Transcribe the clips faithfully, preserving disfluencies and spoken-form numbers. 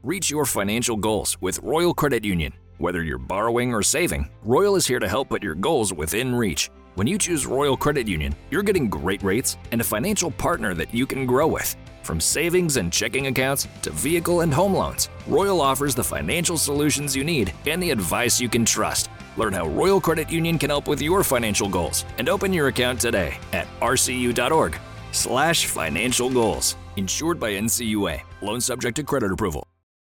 Reach your financial goals with Royal Credit Union. Whether you're borrowing or saving, Royal is here to help put your goals within reach. When you choose Royal Credit Union, you're getting great rates and a financial partner that you can grow with. From savings and checking accounts to vehicle and home loans, Royal offers the financial solutions you need and the advice you can trust. Learn how Royal Credit Union can help with your financial goals and open your account today at rcu.org slash financial goals. Insured by N C U A. Loan subject to credit approval.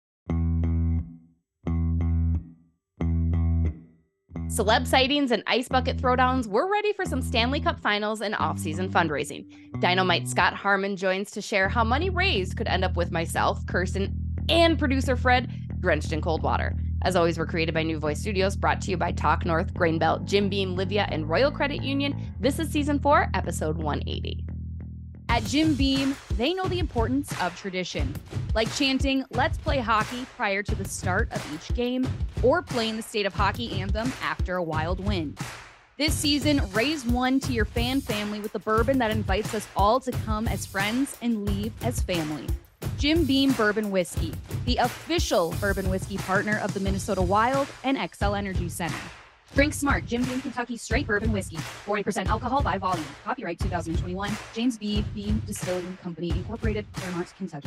Celeb sightings and ice bucket throwdowns, we're ready for some Stanley Cup Finals and off-season fundraising. Dynamite Scott Harmon joins to share how money raised could end up with myself, Kirsten, and producer Fred, drenched in cold water. As always, we're created by New Voice Studios, brought to you by Talk North, Grain Belt, Jim Beam, Livia, and Royal Credit Union. This is Season four, Episode one eighty. At Jim Beam, they know the importance of tradition, like chanting, "Let's play hockey" prior to the start of each game, or playing the state of hockey anthem after a wild win. This season, raise one to your fan family with a bourbon that invites us all to come as friends and leave as family. Jim Beam Bourbon Whiskey, the official bourbon whiskey partner of the Minnesota Wild and X L Energy Center. Drink smart. Jim Beam Kentucky Straight Bourbon Whiskey. forty percent alcohol by volume. Copyright two thousand twenty-one. James B. Beam Distilling Company, Incorporated, Fairmont, Kentucky.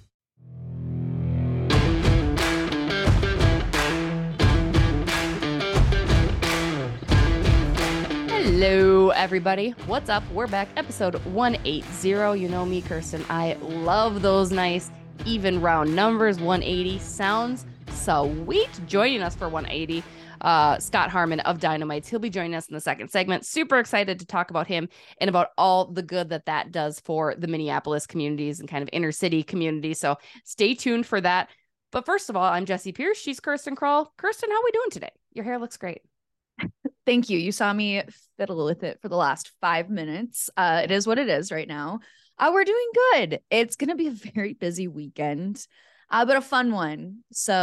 Hello, everybody. What's up? We're back. Episode one eighty. You know me, Kirsten. I love those nice, even round numbers. one eighty sounds sweet. Joining us for one eighty. Uh, Scott Harmon of Dynamites. He'll be joining us in the second segment. Super excited to talk about him and about all the good that that does for the Minneapolis communities and kind of inner city communities. So stay tuned for that. But first of all, I'm Jesse Pierce. She's Kirsten Kroll. Kirsten, how are we doing today? Your hair looks great. Thank you. You saw me fiddle with it for the last five minutes. Uh, it is what it is right now. Uh, we're doing good. It's going to be a very busy weekend, uh, but a fun one.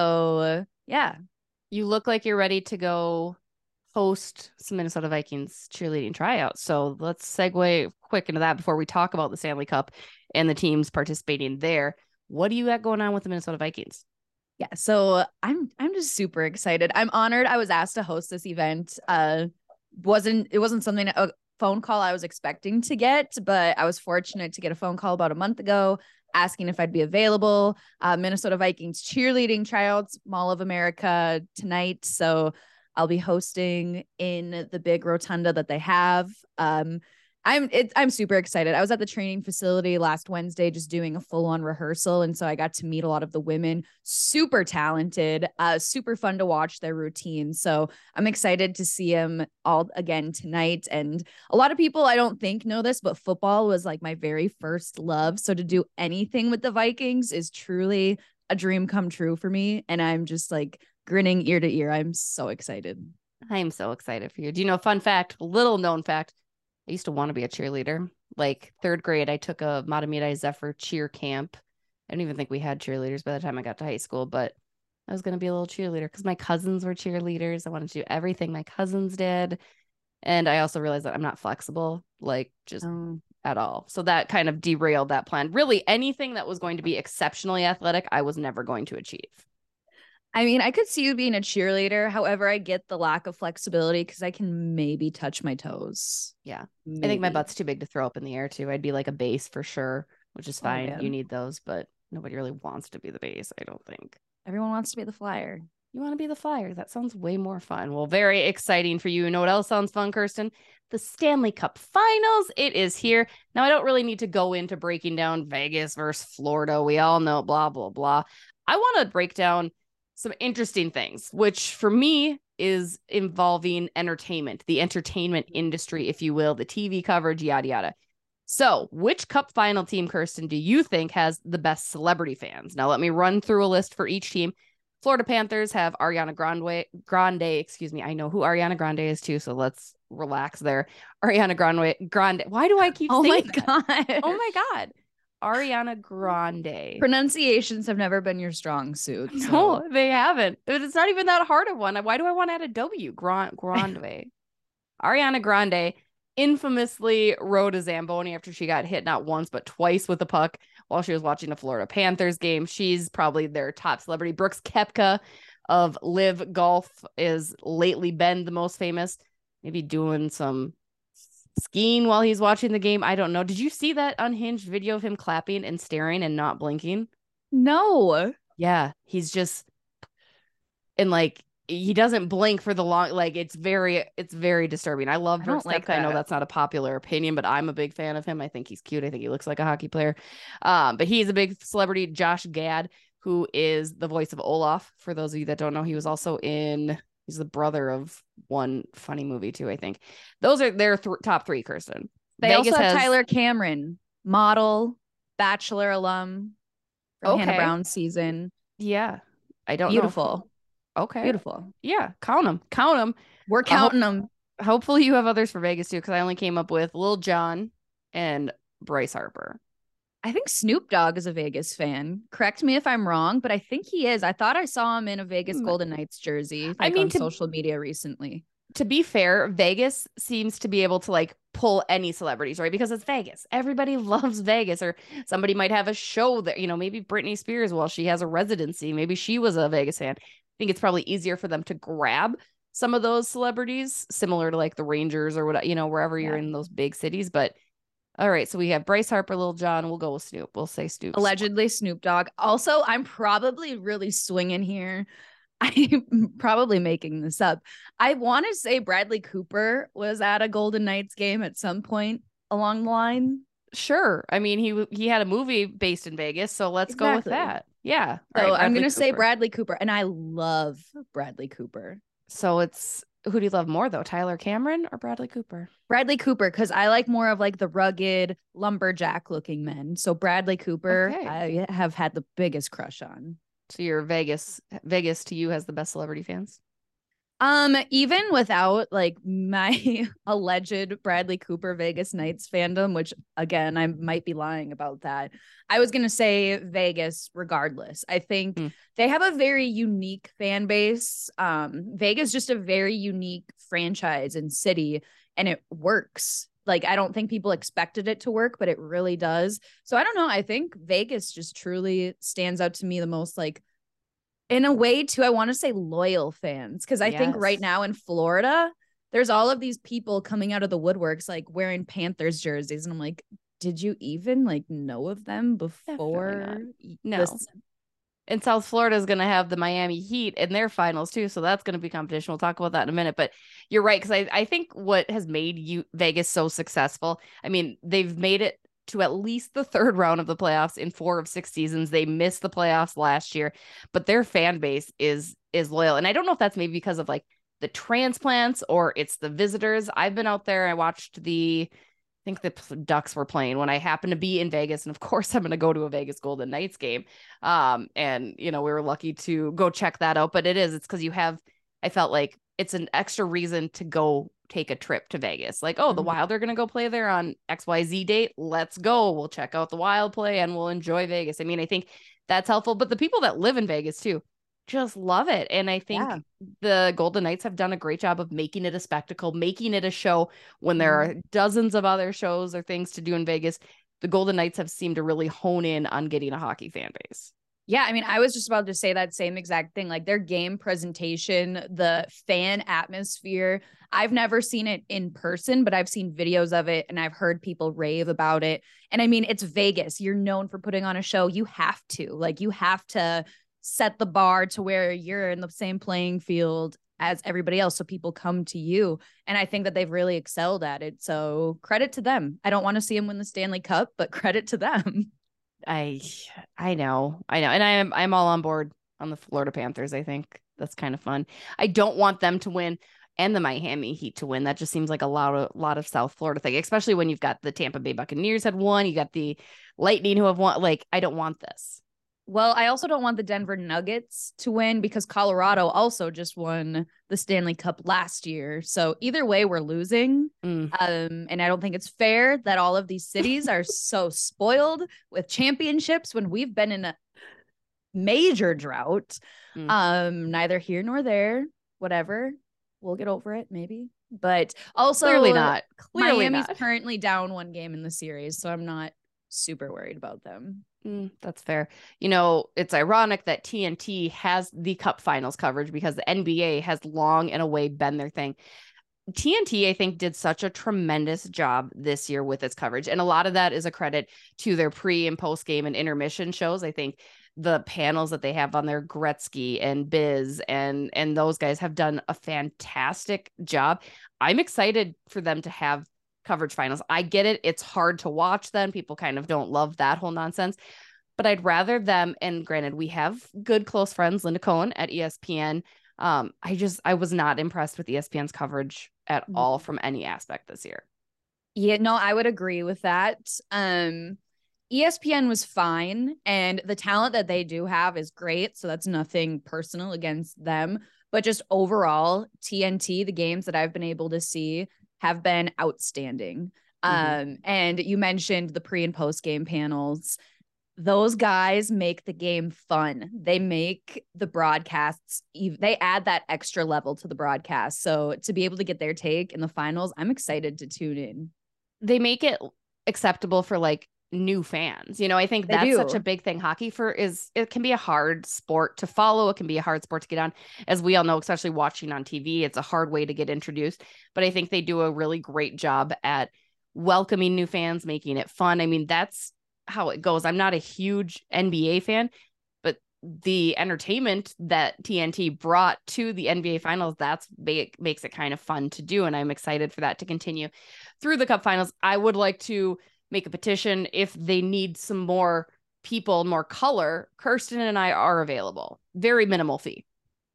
So yeah. You look like you're ready to go host some Minnesota Vikings cheerleading tryouts. So let's segue quick into that before we talk about the Stanley Cup and the teams participating there. What do you got going on with the Minnesota Vikings? Yeah, so I'm I'm just super excited. I'm honored I was asked to host this event. Uh, wasn't it wasn't something a phone call I was expecting to get, but I was fortunate to get a phone call about a month ago asking if I'd be available. Uh, Minnesota Vikings cheerleading tryouts, Mall of America tonight. So I'll be hosting in the big rotunda that they have. Um, I'm it, I'm super excited. I was at the training facility last Wednesday just doing a full-on rehearsal. And so I got to meet a lot of the women, super talented, uh, super fun to watch their routines. So I'm excited to see them all again tonight. And a lot of people I don't think know this, but football was like my very first love. So to do anything with the Vikings is truly a dream come true for me. And I'm just like grinning ear to ear. I'm so excited. I'm so excited for you. Do you know, fun fact, little known fact, I used to want to be a cheerleader. Like third grade, I took a Matamidi Zephyr cheer camp. I don't even think we had cheerleaders by the time I got to high school, but I was going to be a little cheerleader because my cousins were cheerleaders. I wanted to do everything my cousins did. And I also realized that I'm not flexible, like just um, at all. So that kind of derailed that plan. Really, anything that was going to be exceptionally athletic, I was never going to achieve. I mean, I could see you being a cheerleader. However, I get the lack of flexibility because I can maybe touch my toes. Yeah. Maybe. I think my butt's too big to throw up in the air too. I'd be like a base for sure, which is fine. Oh, you need those, but nobody really wants to be the base, I don't think. Everyone wants to be the flyer. You want to be the flyer. That sounds way more fun. Well, very exciting for you. You know what else sounds fun, Kirsten? The Stanley Cup Finals. It is here. Now, I don't really need to go into breaking down Vegas versus Florida. We all know blah, blah, blah. I want to break down some interesting things, which for me is involving entertainment, the entertainment industry, if you will, the T V coverage, yada, yada. So which Cup final team, Kirsten, do you think has the best celebrity fans? Now, let me run through a list for each team. Florida Panthers have Ariana Grande, Grande, excuse me. I know who Ariana Grande is too, so let's relax there. Ariana Grande, Grande. Why do I keep oh saying my that? God. Oh my God. Ariana Grande. Pronunciations have never been your strong suit. So. No, they haven't. It's not even that hard of one. Why do I want to add a W? Grand, Grande. Ariana Grande infamously rode a Zamboni after she got hit not once, but twice with a puck while she was watching a Florida Panthers game. She's probably their top celebrity. Brooks Koepka of Live Golf is lately been the most famous, maybe doing some skiing while he's watching the game. I don't know. Did you see that unhinged video of him clapping and staring and not blinking? No. Yeah, he's just, and like, he doesn't blink for the long, like it's very, it's very disturbing. I love Brooks like Koepka. I know that's not a popular opinion, but I'm a big fan of him. I think he's cute. I think he looks like a hockey player. Um, but he's a big celebrity. Josh Gad, who is the voice of Olaf. For those of you that don't know, he was also in, he's the brother of one funny movie too, I think. Those are their th- top three, Kirsten. They Vegas also have has, Tyler Cameron, model, Bachelor alum from Okay. Hannah Brown's season. Yeah. I don't Beautiful. know. Okay. Beautiful. Yeah. Count them. Count them. We're counting them. Hopefully you have others for Vegas too, because I only came up with Lil Jon and Bryce Harper. I think Snoop Dogg is a Vegas fan. Correct me if I'm wrong, but I think he is. I thought I saw him in a Vegas Golden Knights jersey, like I mean, on to, social media recently. To be fair, Vegas seems to be able to like pull any celebrities, right? Because it's Vegas. Everybody loves Vegas, or somebody might have a show there. You know, maybe Britney Spears, while she has a residency, maybe she was a Vegas fan. I think it's probably easier for them to grab some of those celebrities, similar to like the Rangers or what, you know, wherever you're Yeah. in those big cities. But all right, so we have Bryce Harper, Lil Jon. We'll go with Snoop. We'll say Snoop. Allegedly Snoop Dogg. Also, I'm probably really swinging here. I'm probably making this up. I want to say Bradley Cooper was at a Golden Knights game at some point along the line. Sure. I mean, he he had a movie based in Vegas, so let's Exactly. go with that. Yeah. So All right, I'm going to say Cooper. Bradley Cooper, and I love Bradley Cooper. So it's, who do you love more though, Tyler Cameron or Bradley Cooper? Bradley Cooper, because I like more of like the rugged lumberjack looking men. So Bradley Cooper, Okay. I have had the biggest crush on. So your Vegas, Vegas to you has the best celebrity fans? Um, even without like my alleged Bradley Cooper Vegas Knights fandom, which again, I might be lying about that. I was going to say Vegas regardless. I think Mm. they have a very unique fan base. Um, Vegas just a very unique franchise and city, and it works. Like, I don't think people expected it to work, but it really does. So I don't know. I think Vegas just truly stands out to me the most, like, in a way too, I want to say loyal fans. Cause I think right Yes. now in Florida, there's all of these people coming out of the woodworks, like wearing Panthers jerseys. And I'm like, did you even like know of them before? No. this- And South Florida is going to have the Miami Heat in their finals too. So that's going to be competition. We'll talk about that in a minute. But you're right. Cause I, I think what has made you Vegas so successful, I mean, they've made it to at least the third round of the playoffs in four of six seasons. They missed the playoffs last year, but their fan base is is loyal. And I don't know if that's maybe because of like the transplants or it's the visitors. I've been out there. I watched the, I think the Ducks were playing when I happened to be in Vegas. And of course, I'm going to go to a Vegas Golden Knights game. Um, and, you know, we were lucky to go check that out. But it is, it's because you have, I felt like it's an extra reason to go take a trip to Vegas. Like, oh, the Mhm. Wild are going to go play there on X Y Z date. Let's go. We'll check out the Wild play and we'll enjoy Vegas. I mean, I think that's helpful. But the people that live in Vegas too just love it. And I think Yeah. the Golden Knights have done a great job of making it a spectacle, making it a show when there Mhm. are dozens of other shows or things to do in Vegas. The Golden Knights have seemed to really hone in on getting a hockey fan base. Yeah, I mean, I was just about to say that same exact thing. Like their game presentation, the fan atmosphere. I've never seen it in person, but I've seen videos of it and I've heard people rave about it. And I mean, it's Vegas. You're known for putting on a show. You have to, like, you have to set the bar to where you're in the same playing field as everybody else. So people come to you. And I think that they've really excelled at it. So credit to them. I don't want to see them win the Stanley Cup, but credit to them. I I know. I know. And I am I'm all on board on the Florida Panthers. I think that's kind of fun. I don't want them to win and the Miami Heat to win. That just seems like a lot of lot of South Florida thing, especially when you've got the Tampa Bay Buccaneers had won, you got the Lightning who have won. Like, I don't want this. Well, I also don't want the Denver Nuggets to win because Colorado also just won the Stanley Cup last year. So either way, we're losing. Mm. Um, and I don't think it's fair that all of these cities are so spoiled with championships when we've been in a major drought. Mm. Um, neither here nor there. Whatever. We'll get over it, maybe. But also, Clearly not. Clearly Miami's not. currently down one game in the series, so I'm not super worried about them. Mm, that's fair. You know, it's ironic that T N T has the Cup Finals coverage because the N B A has long and away been their thing. T N T, I think, did such a tremendous job this year with its coverage. And a lot of that is a credit to their pre and post game and intermission shows. I think the panels that they have on there, Gretzky and Biz and, and those guys have done a fantastic job. I'm excited for them to have coverage finals. I get it. It's hard to watch them. People kind of don't love that whole nonsense, but I'd rather them. And granted, we have good close friends, Linda Cohen at E S P N. Um, I just, I was not impressed with E S P N's coverage at all from any aspect this year. Yeah, no, I would agree with that. Um, E S P N was fine, and the talent that they do have is great. So that's nothing personal against them, but just overall, T N T, the games that I've been able to see have been outstanding. Mm-hmm. Um, and you mentioned the pre and post game panels. Those guys make the game fun. They make the broadcasts, they add that extra level to the broadcast. So to be able to get their take in the finals, I'm excited to tune in. They make it acceptable for like new fans. You know, I think that's such a big thing. Hockey for is, it can be a hard sport to follow. It can be a hard sport to get on, as we all know, especially watching on T V. It's a hard way to get introduced, but I think they do a really great job at welcoming new fans, making it fun. I mean, that's how it goes. I'm not a huge N B A fan, but the entertainment that T N T brought to the N B A finals, that's make, makes it kind of fun to do. And I'm excited for that to continue through the Cup finals. I would like to make a petition if they need some more people, more color. Kirsten and I are available. Very minimal fee.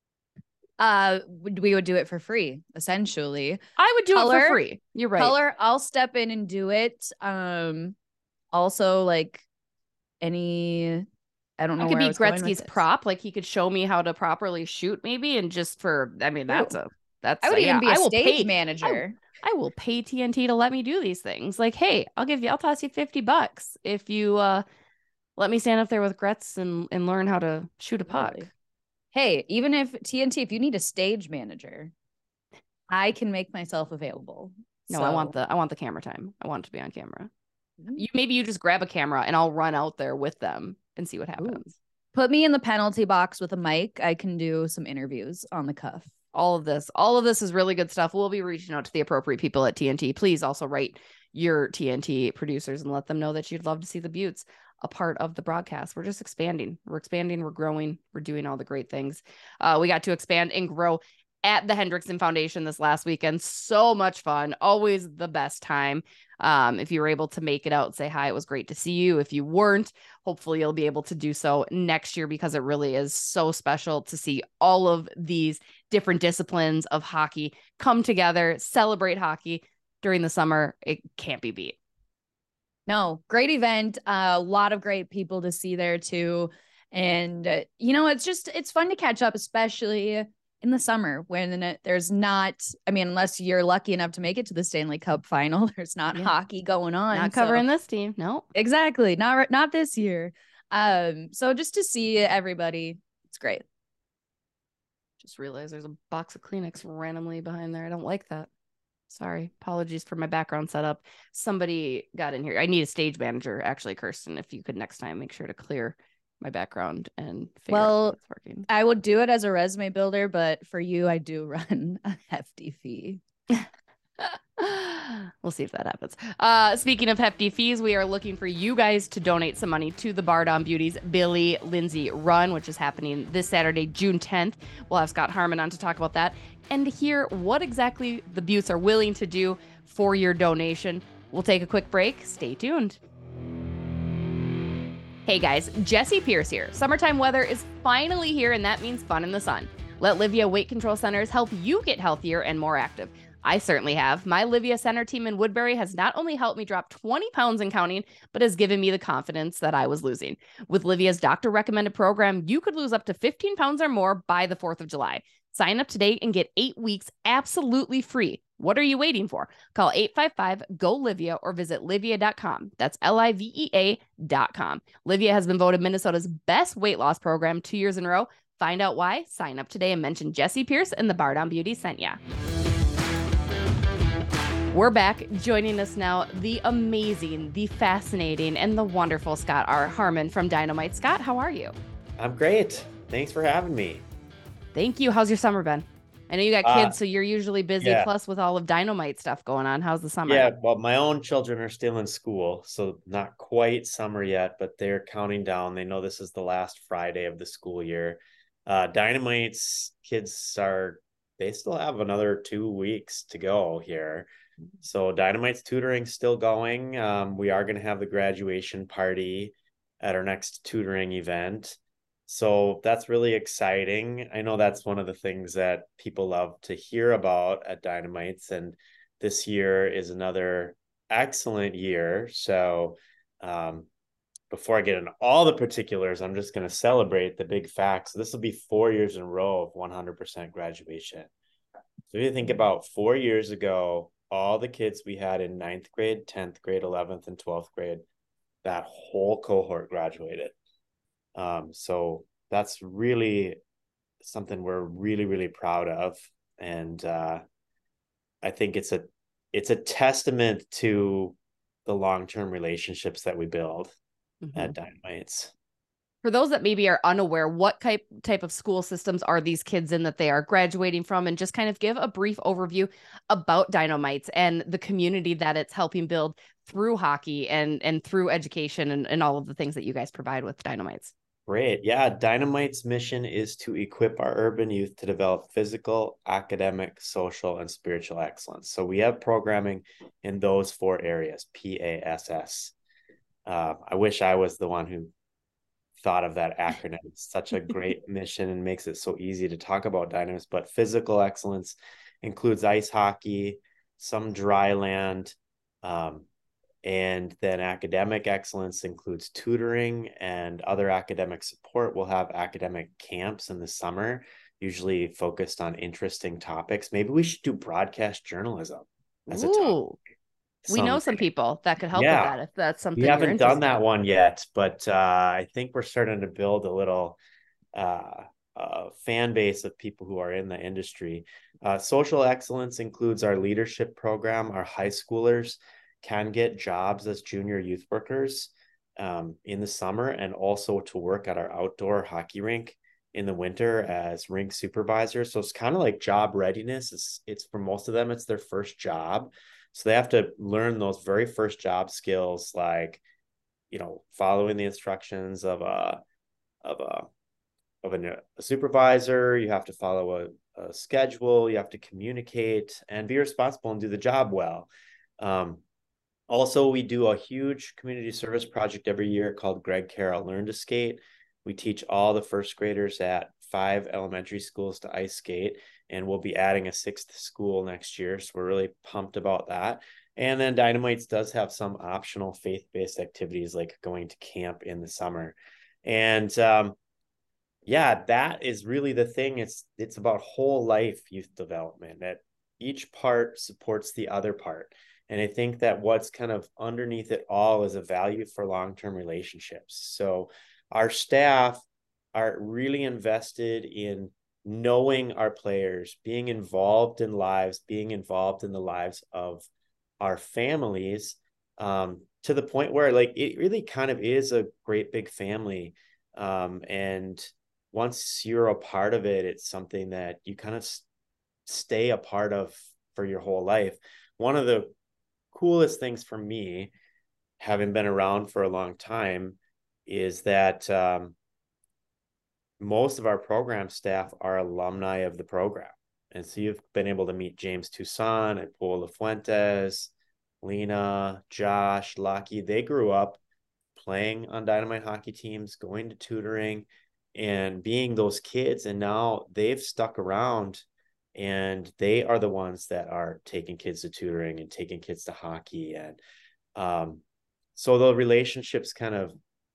Uh, we would do it for free, essentially. I would do color, it for free. You're right. Color, I'll step in and do it. Um, also, like any, I don't know. I could where be Gretzky's prop. Like he could show me how to properly shoot, maybe, and just for, I mean, that's Ooh. a that's. I would a, even yeah, be a I will stage pay, manager. I, I will pay T N T to let me do these things. Like, hey, I'll give you, I'll toss you fifty bucks if you uh let me stand up there with Gretz and and learn how to shoot a puck. Really? Hey, even if T N T, if you need a stage manager, I can make myself available. No, so. I want the I want the camera time. I want it to be on camera. You maybe you just grab a camera and I'll run out there with them and see what happens. Ooh. Put me in the penalty box with a mic. I can do some interviews on the cuff. All of this, all of this is really good stuff. We'll be reaching out to the appropriate people at T N T. Please also write your T N T producers and let them know that you'd love to see the Buttes a part of the broadcast. We're just expanding. We're expanding. We're growing. We're doing all the great things. Uh, we got to expand and grow at the Hendrickson Foundation this last weekend. So much fun. Always the best time. Um, if you were able to make it out, say hi. It was great to see you. If you weren't, hopefully you'll be able to do so next year, because it really is so special to see all of these different disciplines of hockey come together, celebrate hockey during the summer. It can't be beat. No, great event. Uh, a lot of great people to see there too. And, uh, you know, it's just, it's fun to catch up, especially in the summer when there's not, I mean, unless you're lucky enough to make it to the Stanley Cup final, there's not yeah. hockey going on. Not covering so. This team. No, exactly. Not, not this year. Um, so just to see everybody, it's great. Just realized there's a box of Kleenex randomly behind there. I don't like that. Sorry. Apologies for my background setup. Somebody got in here. I need a stage manager, actually, Kirsten. If you could next time make sure to clear my background and figure well, out what's working. I would do it as a resume builder, but for you, I do run a hefty fee. We'll see if that happens. Uh, speaking of hefty fees, we are looking for you guys to donate some money to the Bar Down Beauties Billy Lindsay Run, which is happening this Saturday, June tenth. We'll have Scott Harmon on to talk about that and to hear what exactly the Buttes are willing to do for your donation. We'll take a quick break. Stay tuned. Hey guys, Jessie Pierce here. Summertime weather is finally here, and that means fun in the sun. Let Livia Weight Control Centers help you get healthier and more active. I certainly have. My Livia Center team in Woodbury has not only helped me drop twenty pounds and counting, but has given me the confidence that I was losing. With Livia's doctor-recommended program, you could lose up to fifteen pounds or more by the fourth of July. Sign up today and get eight weeks absolutely free. What are you waiting for? Call eight five five, G O, Livia or visit livia dot com. That's L I V E A dot com. Livia has been voted Minnesota's best weight loss program two years in a row. Find out why. Sign up today and mention Jessie Pierce and the Bar Down Beauty sent ya. We're back. Joining us now, the amazing, the fascinating, and the wonderful Scott R. Harmon from Dynamite. Scott, how are you? I'm great. Thanks for having me. Thank you. How's your summer been? I know you got kids, uh, so you're usually busy, yeah. plus with all of Dynamite stuff going on. How's the summer? Yeah, well, my own children are still in school, so not quite summer yet, but they're counting down. They know this is the last Friday of the school year. Uh, Dynamite's kids are, they still have another two weeks to go here. So Dynamite's tutoring still going. Um, we are going to have the graduation party at our next tutoring event. So that's really exciting. I know that's one of the things that people love to hear about at Dynamites. And this year is another excellent year. So um, before I get into all the particulars, I'm just going to celebrate the big facts. This will be four years in a row of one hundred percent graduation. So if you think about four years ago, all the kids we had in ninth grade, tenth grade, eleventh, and twelfth grade, that whole cohort graduated. Um, so that's really something we're really, really proud of. And uh, I think it's a, it's a testament to the long-term relationships that we build mm-hmm. at Dynamites. For those that maybe are unaware, what type type of school systems are these kids in that they are graduating from? And just kind of give a brief overview about Dynamites and the community that it's helping build through hockey and, and through education and, and all of the things that you guys provide with Dynamites. Great. Yeah. Dynamite's mission is to equip our urban youth to develop physical, academic, social, and spiritual excellence. So we have programming in those four areas, P A S S. Uh, I wish I was the one who thought of that acronym. It's such a great mission and makes it so easy to talk about Dynamites. But physical excellence includes ice hockey, some dry land, um, and then academic excellence includes tutoring and other academic support. We'll have academic camps in the summer, usually focused on interesting topics. Maybe we should do broadcast journalism as Ooh, a topic. We know some people that could help yeah. with that if that's something we haven't you're done that one yet, but uh, I think we're starting to build a little uh, uh, fan base of people who are in the industry. Uh, social excellence includes our leadership program. Our high schoolers can get jobs as junior youth workers um, in the summer, and also to work at our outdoor hockey rink in the winter as rink supervisors. So it's kind of like job readiness. It's, it's for most of them, it's their first job. So they have to learn those very first job skills, like, you know, following the instructions of a, of a, of a, a supervisor. You have to follow a, a schedule. You have to communicate and be responsible and do the job well. Um, Also, we do a huge community service project every year called Greg Carroll Learn to Skate. We teach all the first graders at five elementary schools to ice skate, and we'll be adding a sixth school next year. So we're really pumped about that. And then Dynamites does have some optional faith-based activities like going to camp in the summer. And um, yeah, that is really the thing. It's, it's about whole life youth development, that each part supports the other part. And I think that what's kind of underneath it all is a value for long-term relationships. So our staff are really invested in knowing our players, being involved in lives, being involved in the lives of our families, um, to the point where like it really kind of is a great big family. Um, and once you're a part of it, it's something that you kind of s- stay a part of for your whole life. One of the coolest things for me, having been around for a long time, is that um, most of our program staff are alumni of the program. And so you've been able to meet James Toussaint and Paul LaFuentes, Lena, Josh, Lucky. They grew up playing on Dynamite hockey teams, going to tutoring, and being those kids. And now they've stuck around, and they are the ones that are taking kids to tutoring and taking kids to hockey. And um, so the relationships kind of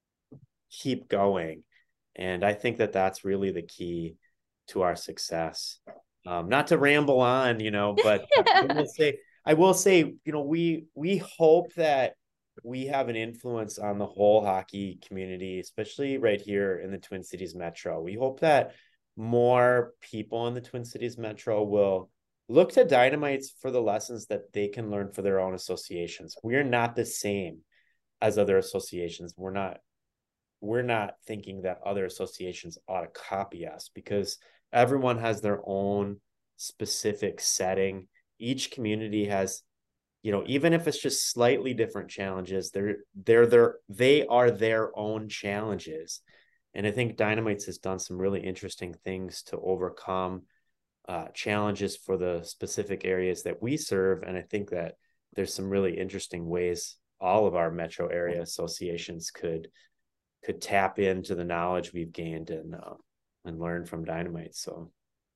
keep going. And I think that that's really the key to our success. Um, not to ramble on, you know, but I will say, I will say, you know, we, we hope that we have an influence on the whole hockey community, especially right here in the Twin Cities Metro. We hope that more people in the Twin Cities Metro will look to Dynamites for the lessons that they can learn for their own associations. We're not the same as other associations. We're not, we're not thinking that other associations ought to copy us, because everyone has their own specific setting. Each community has, you know, even if it's just slightly different challenges, they're they're their they are their own challenges. And I think Dynamites has done some really interesting things to overcome uh, challenges for the specific areas that we serve. And I think that there's some really interesting ways all of our metro area associations could could tap into the knowledge we've gained and uh, and learn from Dynamite. So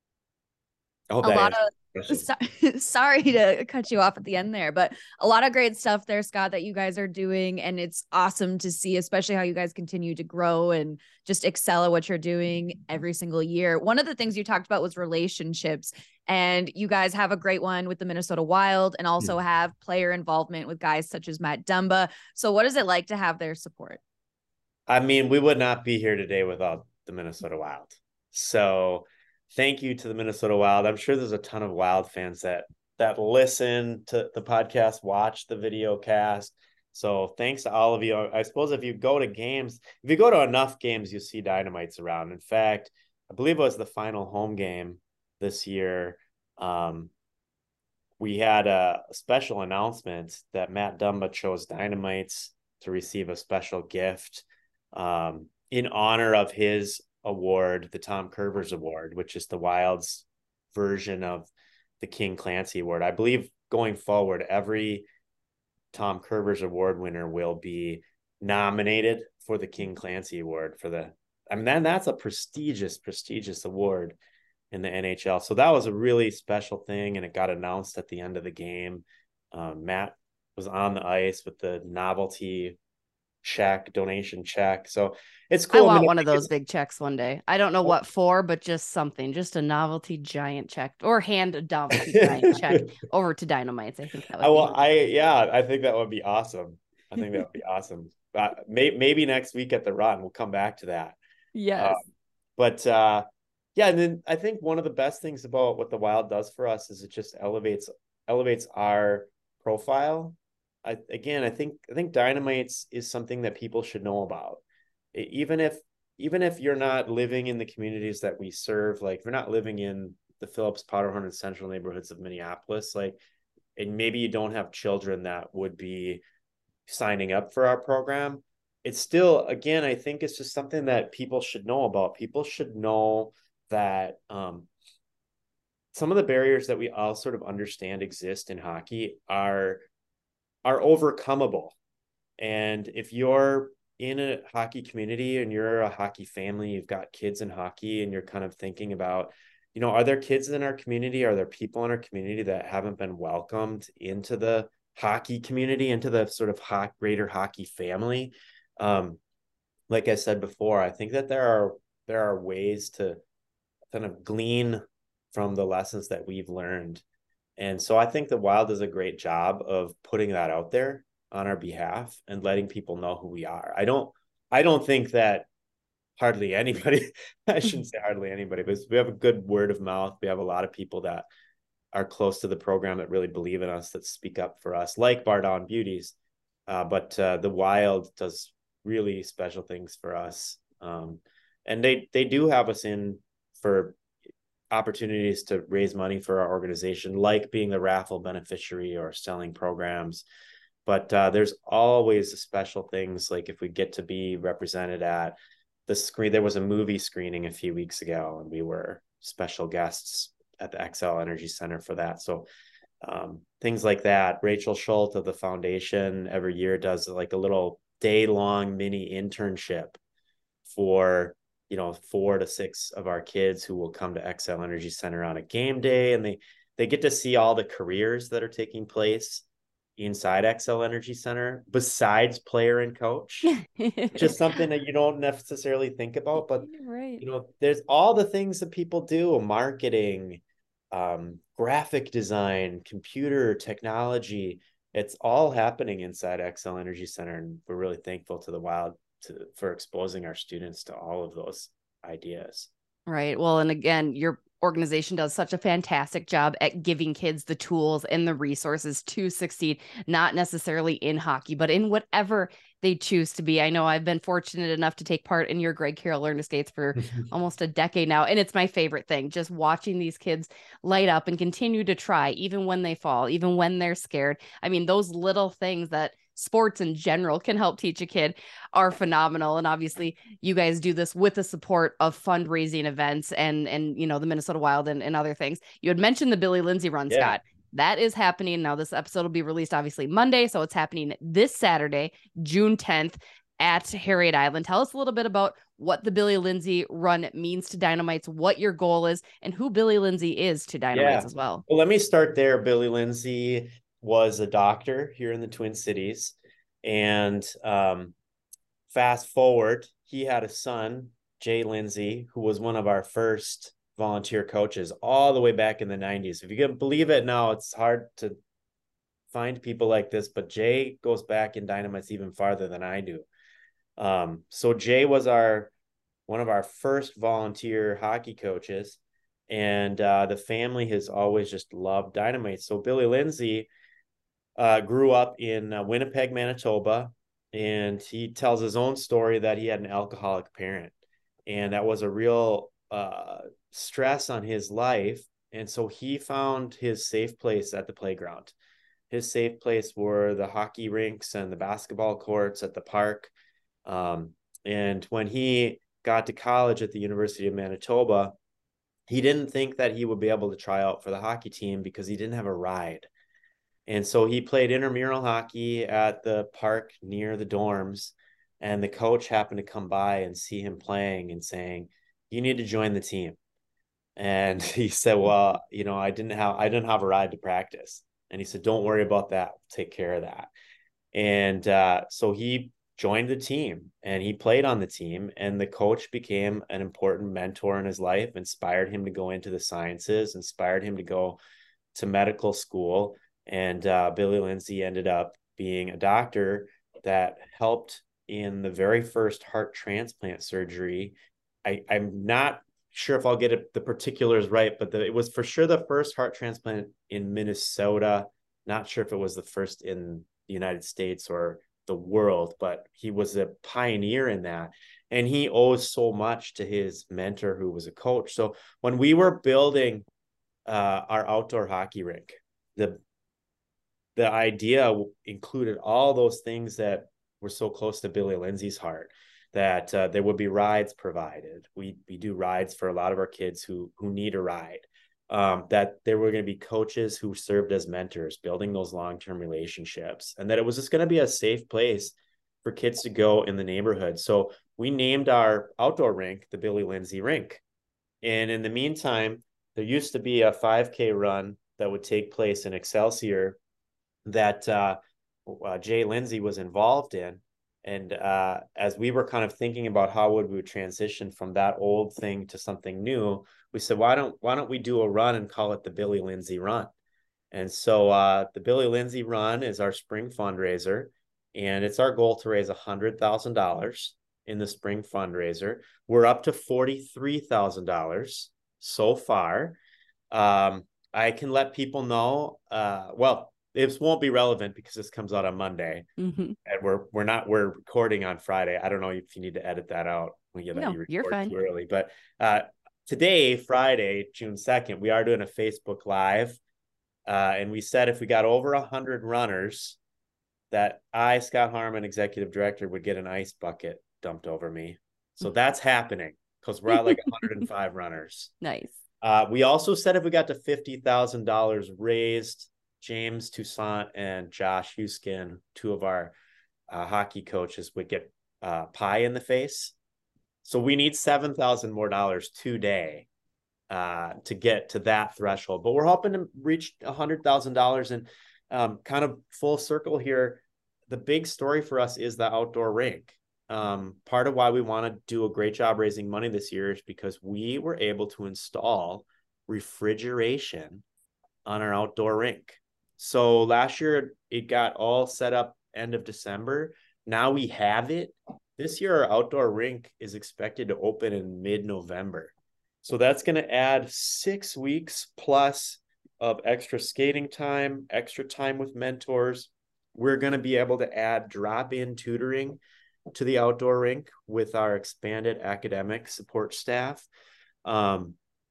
I hope a that lot of so, sorry to cut you off at the end there, but a lot of great stuff there, Scott, that you guys are doing. And it's awesome to see, especially how you guys continue to grow and just excel at what you're doing every single year. One of the things you talked about was relationships, and you guys have a great one with the Minnesota Wild and also have player involvement with guys such as Matt Dumba. So what is it like to have their support? I mean, we would not be here today without the Minnesota Wild. So thank you to the Minnesota Wild. I'm sure there's a ton of Wild fans that that listen to the podcast, watch the video cast. So thanks to all of you. I suppose if you go to games, if you go to enough games, you see Dynamites around. In fact, I believe it was the final home game this year. Um, we had a special announcement that Matt Dumba chose Dynamites to receive a special gift um, in honor of his award, the Tom Curvers Award, which is the Wild's version of the King Clancy Award. I believe going forward, every Tom Curvers Award winner will be nominated for the King Clancy Award for the, I mean, then that's a prestigious, prestigious award in the N H L. So that was a really special thing. And it got announced at the end of the game. Um, Matt was on the ice with the novelty check, donation check. So it's cool. I want I mean, one of those big checks one day. I don't know what for, but just something, just a novelty giant check, or hand a novelty giant check over to Dynamites. I think that would I, be well, I, yeah, I think that would be awesome. I think that would be awesome. But may, maybe next week at the Run, we'll come back to that. Yes. Uh, but uh, yeah, and then I think one of the best things about what the Wild does for us is it just elevates, elevates our profile. I, again, I think I think Dynamites is something that people should know about. Even if even if you're not living in the communities that we serve, like if you're not living in the Phillips, Powderhorn, and Central neighborhoods of Minneapolis, like, and maybe you don't have children that would be signing up for our program, it's still, again, I think it's just something that people should know about. People should know that um, some of the barriers that we all sort of understand exist in hockey are are overcomable. And if you're in a hockey community and you're a hockey family, you've got kids in hockey, and you're kind of thinking about, you know, are there kids in our community? Are there people in our community that haven't been welcomed into the hockey community, into the sort of hot, greater hockey family? Um, like I said before, I think that there are, there are ways to kind of glean from the lessons that we've learned. And so I think the Wild does a great job of putting that out there on our behalf and letting people know who we are. I don't, I don't think that hardly anybody, I shouldn't say hardly anybody, but we have a good word of mouth. We have a lot of people that are close to the program that really believe in us, that speak up for us, like Bardon Beauties. Uh, but uh, the Wild does really special things for us. Um, and they, they do have us in for opportunities to raise money for our organization, like being the raffle beneficiary or selling programs. But uh, there's always special things, like if we get to be represented at the screen. There was a movie screening a few weeks ago, and we were special guests at the Xcel Energy Center for that. So um, things like that. Rachel Schultz of the foundation every year does like a little day-long mini internship for, you know, four to six of our kids who will come to Xcel Energy Center on a game day, and they they get to see all the careers that are taking place inside Xcel Energy Center besides player and coach. Just something that you don't necessarily think about, but right. you know, there's all the things that people do: marketing, um, graphic design, computer technology. It's all happening inside Xcel Energy Center, and we're really thankful to the Wild to for exposing our students to all of those ideas. Right. Well, and again, you're organization does such a fantastic job at giving kids the tools and the resources to succeed, not necessarily in hockey, but in whatever they choose to be. I know I've been fortunate enough to take part in your Greg Carroll Learn to Skates for almost a decade now. And it's my favorite thing, just watching these kids light up and continue to try, even when they fall, even when they're scared. I mean, those little things that sports in general can help teach a kid are phenomenal. And obviously you guys do this with the support of fundraising events and, and, you know, the Minnesota Wild and, and other things. You had mentioned the Billy Lindsay run, yeah. Scott. That is happening now. This episode will be released obviously Monday. So it's happening this Saturday, June tenth at Harriet Island. Tell us a little bit about what the Billy Lindsay run means to Dynamites, what your goal is, and who Billy Lindsay is to Dynamites yeah. as well. Well, let me start there. Billy Lindsay was a doctor here in the Twin Cities. And um, fast forward, he had a son, Jay Lindsay, who was one of our first volunteer coaches all the way back in the nineties. If you can believe it now, it's hard to find people like this, but Jay goes back in Dynamites even farther than I do. Um, so Jay was our one of our first volunteer hockey coaches, and uh, the family has always just loved Dynamite. So Billy Lindsay Uh, grew up in uh, Winnipeg, Manitoba, and he tells his own story that he had an alcoholic parent, and that was a real uh, stress on his life. And so he found his safe place at the playground. His safe place were the hockey rinks and the basketball courts at the park. Um, and when he got to college at the University of Manitoba, he didn't think that he would be able to try out for the hockey team because he didn't have a ride. And so he played intramural hockey at the park near the dorms, and the coach happened to come by and see him playing and saying, "You need to join the team." And he said, "Well, you know, I didn't have, I didn't have a ride to practice." And he said, "Don't worry about that. We'll take care of that." And uh, so he joined the team and he played on the team, and the coach became an important mentor in his life, inspired him to go into the sciences, inspired him to go to medical school. And uh, Billy Lindsay ended up being a doctor that helped in the very first heart transplant surgery. I, I'm not sure if I'll get it, the particulars right, but the, it was for sure the first heart transplant in Minnesota. Not sure if it was the first in the United States or the world, but he was a pioneer in that. And he owes so much to his mentor, who was a coach. So when we were building uh, our outdoor hockey rink, the The idea included all those things that were so close to Billy Lindsay's heart, that uh, there would be rides provided. We we do rides for a lot of our kids who who need a ride. Um, that there were going to be coaches who served as mentors, building those long-term relationships, and that it was just going to be a safe place for kids to go in the neighborhood. So we named our outdoor rink the Billy Lindsay Rink. And in the meantime, there used to be a five K run that would take place in Excelsior that uh, uh, Jay Lindsay was involved in. And uh, as we were kind of thinking about how would we transition from that old thing to something new, we said, why don't why don't we do a run and call it the Billy Lindsay Run? And so uh, the Billy Lindsay Run is our spring fundraiser, and it's our goal to raise one hundred thousand dollars in the spring fundraiser. We're up to forty-three thousand dollars so far. Um, I can let people know, uh, well, it won't be relevant because this comes out on Monday, mm-hmm. and we're we're not we're recording on Friday. I don't know if you need to edit that out when you, no, you record you're fine. Too early, but uh, today, Friday, June second, we are doing a Facebook Live, uh, and we said if we got over a hundred runners, that I, Scott Harmon, executive director, would get an ice bucket dumped over me. So that's happening because we're at like one hundred five runners. Nice. Uh, we also said if we got to fifty thousand dollars raised, James Toussaint and Josh Huskin, two of our uh, hockey coaches, would get uh, pie in the face. So we need seven thousand more dollars today uh, to get to that threshold. But we're hoping to reach one hundred thousand dollars. And um, kind of full circle here, the big story for us is the outdoor rink. Um, part of why we want to do a great job raising money this year is because we were able to install refrigeration on our outdoor rink. So last year it got all set up end of December. Now we have it. This year our outdoor rink is expected to open in mid-November. So that's going to add six weeks plus of extra skating time, extra time with mentors. We're going to be able to add drop-in tutoring to the outdoor rink with our expanded academic support staff. Um,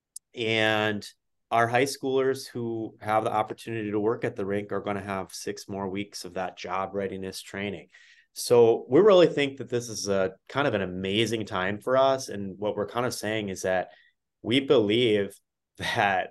and our high schoolers who have the opportunity to work at the rink are going to have six more weeks of that job readiness training. So we really think that this is a kind of an amazing time for us. And what we're kind of saying is that we believe that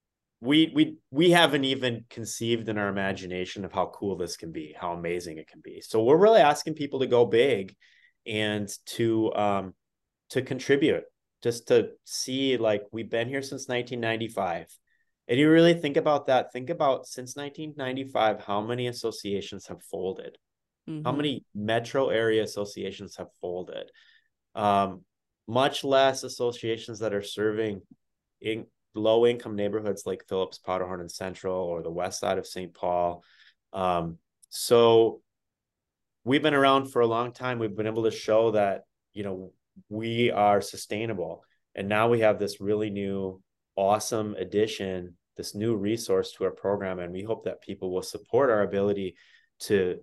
we we we haven't even conceived in our imagination of how cool this can be, how amazing it can be. So we're really asking people to go big and to um to contribute, just to see, like, we've been here since nineteen ninety-five. And you really think about that, think about since nineteen ninety-five, how many associations have folded, mm-hmm. how many metro area associations have folded, um, much less associations that are serving in low income neighborhoods like Phillips, Powderhorn, and Central, or the west side of Saint Paul. Um, so we've been around for a long time. We've been able to show that, you know, we are sustainable. And now we have this really new, awesome addition, this new resource to our program. And we hope that people will support our ability to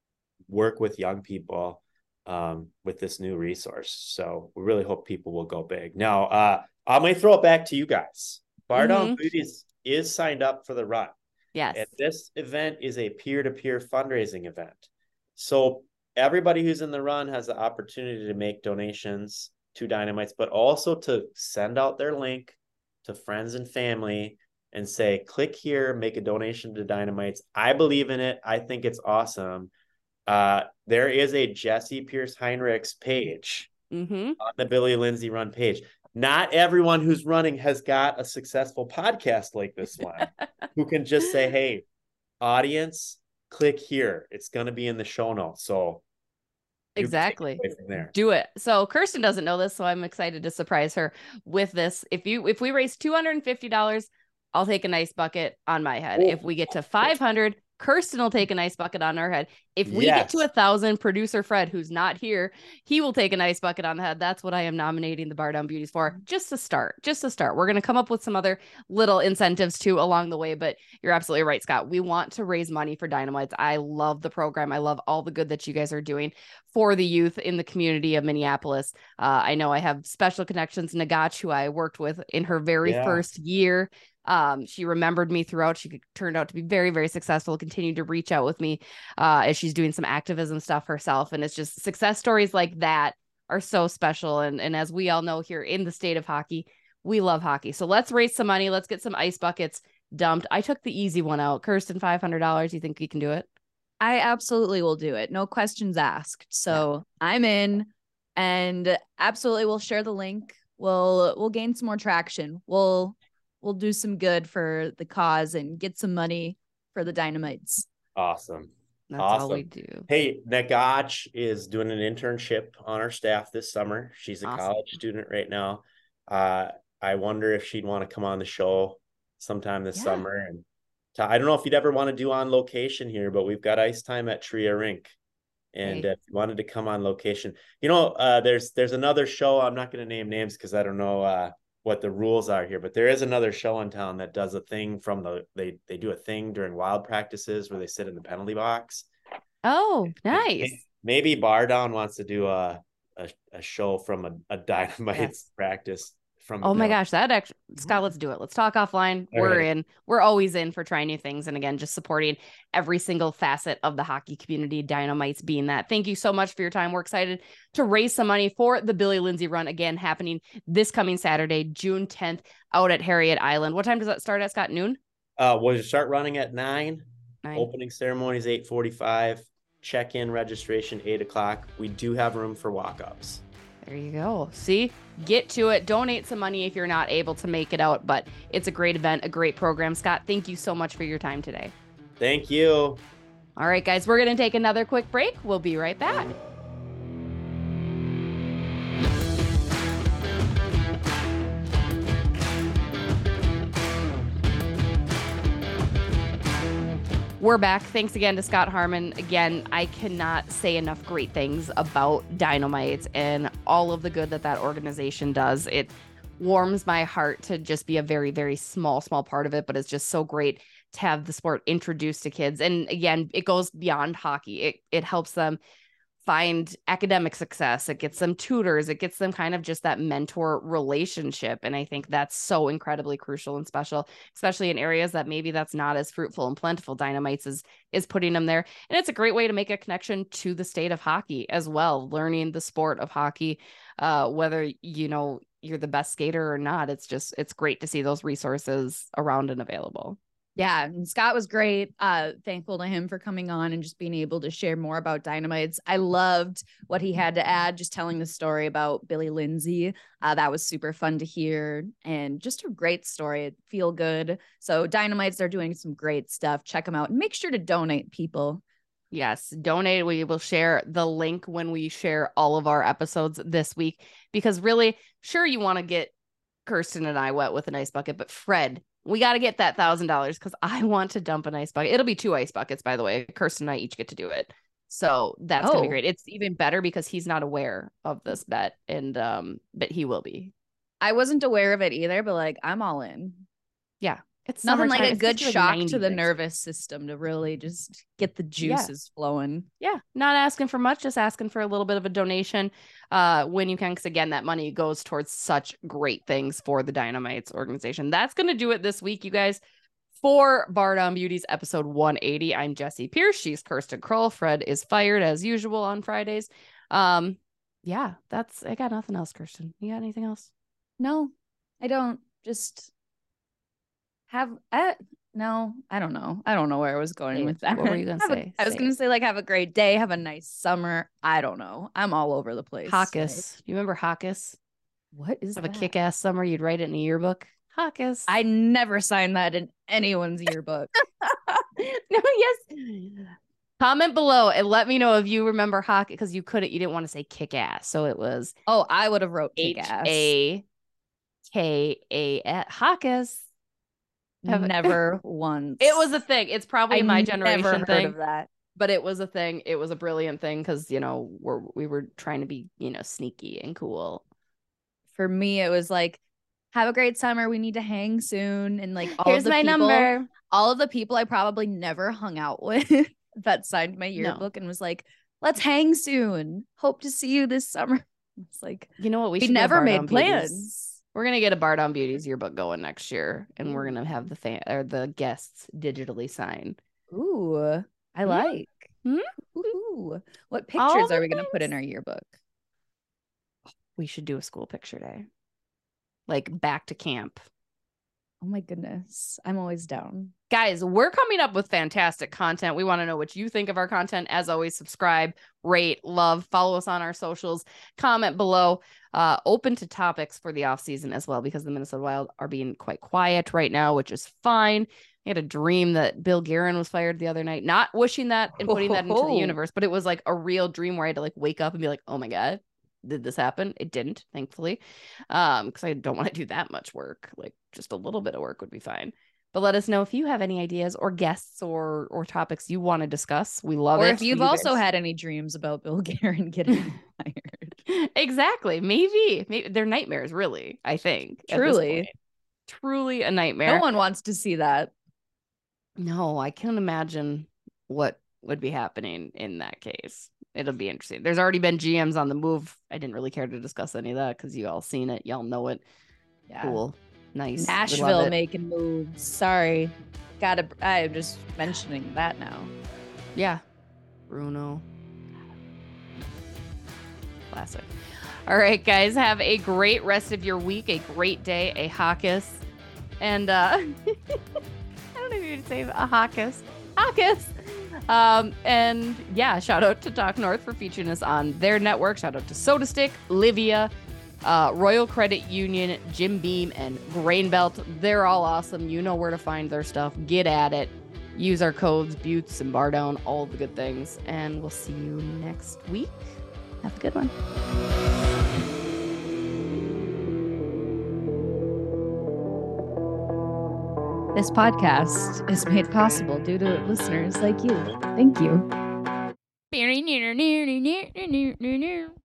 work with young people um, with this new resource. So we really hope people will go big. Now, uh, I may throw it back to you guys. Bar Down Mm-hmm. Booties is signed up for the run. Yes. And this event is a peer-to-peer fundraising event. So everybody who's in the run has the opportunity to make donations to Dynamites, but also to send out their link to friends and family and say, click here, make a donation to Dynamites. I believe in it. I think it's awesome. Uh, there is a Jesse Pierce Heinrichs page Mm-hmm. on the Billy Lindsay Run page. Not everyone who's running has got a successful podcast like this one who can just say, hey, audience, click here. It's going to be in the show notes. So exactly. From there. Do it. So Kirsten doesn't know this, so I'm excited to surprise her with this. If you if we raise two hundred fifty dollars, I'll take a nice bucket on my head. Oh. If we get to five hundred, Kirsten will take a nice bucket on her head. If we Yes. get to a thousand, producer Fred, who's not here, he will take a nice bucket on the head. That's what I am nominating the Bar Down Beauties for. Just to start, just to start. We're going to come up with some other little incentives too along the way, but you're absolutely right, Scott. We want to raise money for Dynamites. I love the program. I love all the good that you guys are doing for the youth in the community of Minneapolis. Uh, I know I have special connections. Nagach, who I worked with in her very Yeah. first year. Um, she remembered me throughout. She turned out to be very, very successful, continued to reach out with me uh, as she's doing some activism stuff herself. And it's just success stories like that are so special. And, and as we all know here in the state of hockey, we love hockey. So let's raise some money. Let's get some ice buckets dumped. I took the easy one out. Kirsten, five hundred dollars. You think we can do it? I absolutely will do it. No questions asked. So yeah. I'm in, and absolutely we'll share the link. We'll, we'll gain some more traction. We'll, We'll do some good for the cause and get some money for the Dynamites. Awesome. That's awesome. all we do. Hey, Nagach is doing an internship on our staff this summer. She's a Awesome. college student right now. Uh, I wonder if she'd want to come on the show sometime this Yeah. summer. And t- I don't know if you'd ever want to do on location here, but we've got ice time at Tria Rink. And Hey. if you wanted to come on location, you know, uh, there's there's another show. I'm not going to name names because I don't know uh, what the rules are here, but there is another show in town that does a thing from the, they, they do a thing during wild practices where they sit in the penalty box. Oh, nice. Maybe Bar Down wants to do a, a, a show from a, a Dynamites Yes. practice. From Oh my penalty. gosh, that actually, Scott, let's do it. Let's talk offline. All We're right. in. We're always in for trying new things. And again, just supporting every single facet of the hockey community, Dynamites being that. Thank you so much for your time. We're excited to raise some money for the Billy Lindsay Run, again, happening this coming Saturday, June tenth, out at Harriet Island. What time does that start at, Scott? Noon? Uh, we'll start running at nine. Nine. Opening ceremony is eight forty-five. Check-in registration, eight o'clock. We do have room for walk-ups. There you go. See, get to it. Donate some money if you're not able to make it out, but it's a great event, a great program. Scott, thank you so much for your time today. Thank you. All right, guys, we're going to take another quick break. We'll be right back. We're back. Thanks again to Scott Harmon. Again, I cannot say enough great things about Dynamites and all of the good that that organization does. It warms my heart to just be a very, very small, small part of it. But it's just so great to have the sport introduced to kids. And again, it goes beyond hockey. It it helps them find academic success. It gets them tutors. It gets them kind of just that mentor relationship. And I think that's so incredibly crucial and special, especially in areas that maybe that's not as fruitful and plentiful. Dynamites is, is putting them there. And it's a great way to make a connection to the state of hockey as well, learning the sport of hockey, uh, whether, you know, you're the best skater or not. It's just, it's great to see those resources around and available. Yeah, and Scott was great. Uh, thankful to him for coming on and just being able to share more about Dynamites. I loved what he had to add, just telling the story about Billy Lindsay. Uh, that was super fun to hear, and just a great story. Feel good. So Dynamites, they're doing some great stuff. Check them out and make sure to donate, people. Yes, donate. We will share the link when we share all of our episodes this week, because really, sure, you want to get Kirsten and I wet with an ice bucket, but Fred, we got to get that thousand dollars because I want to dump an ice bucket. It'll be two ice buckets, by the way. Kirsten and I each get to do it. So that's oh. going to be great. It's even better because he's not aware of this bet, and um, but he will be. I wasn't aware of it either, but like, I'm all in. Yeah. It's nothing like a good shock like to the nervous system to really just get the juices yeah. flowing. Yeah. Not asking for much, just asking for a little bit of a donation uh, when you can. Because again, that money goes towards such great things for the Dynamites organization. That's going to do it this week, you guys. For Bar Down Beauties episode one eighty, I'm Jessie Pierce. She's Kirsten Kroll. Fred is fired as usual on Fridays. Um, yeah, that's, I got nothing else, Kirsten. You got anything else? No, I don't. Just... Have I no, I don't know. I don't know where I was going hey, with that. What were you gonna say? A, I was say gonna it. say like have a great day, have a nice summer. I don't know. I'm all over the place. Hawkus. Right? You remember Hawkus? What is have that? A kick-ass summer? You'd write it in a yearbook. Hawkus. I never signed that in anyone's yearbook. No, yes. Comment below and let me know if you remember Hawkus, because you couldn't. You didn't want to say kick-ass, so it was. Oh, I would have wrote kick-ass. H A K A S. Hawkus. Never once. It was a thing. It's probably I my generation never heard thing of that. But it was a thing. It was a brilliant thing because, you know, we're we were trying to be, you know, sneaky and cool. For me, it was like, have a great summer. We need to hang soon. And like all Here's of the my people, number. all of the people I probably never hung out with that signed my yearbook no. and was like, let's hang soon. Hope to see you this summer. It's like, you know what? We, we should never made plans. Beauties. We're going to get a Bar Down Beauties yearbook going next year, and we're going to have the fan or the guests digitally sign. Ooh, I mm-hmm. like. Mm-hmm. Ooh, what pictures are we going to put in our yearbook? We should do a school picture day. Like back to camp. Oh my goodness. I'm always down. Guys, we're coming up with fantastic content. We want to know what you think of our content. As always, subscribe, rate, love, follow us on our socials, comment below. Uh, open to topics for the off season as well, because the Minnesota Wild are being quite quiet right now, which is fine. I had a dream that Bill Guerin was fired the other night, not wishing that and putting that into the universe, but it was like a real dream where I had to like wake up and be like, oh my God, did this happen? It didn't, thankfully. Um, because I don't want to do that much work. Like just a little bit of work would be fine. But let us know if you have any ideas or guests or or topics you want to discuss. We love or it. Or if you've you also guys. had any dreams about Bill Guerin getting fired. Exactly. Maybe. Maybe they're nightmares, really, I think. Truly. Truly a nightmare. No one wants to see that. No, I can't imagine what would be happening in that case. It'll be interesting. There's already been G Ms on the move. I didn't really care to discuss any of that because you all seen it. Y'all know it. Yeah. Cool. Nice. Nashville making moves. Sorry. Gotta, I'm just mentioning that now. Yeah. Bruno. Classic. All right, guys. Have a great rest of your week. A great day. A Hawkus. And, uh, I don't know if you'd say a Hawkus. Hawkus. Um, and yeah, shout out to Talk North for featuring us on their network. Shout out to Soda Stick, Livia, uh, Royal Credit Union, Jim Beam, and Grain Belt. They're all awesome. You know where to find their stuff. Get at it. Use our codes, Buttes and Bar Down, all the good things. And we'll see you next week. Have a good one. This podcast is made possible due to listeners like you. Thank you.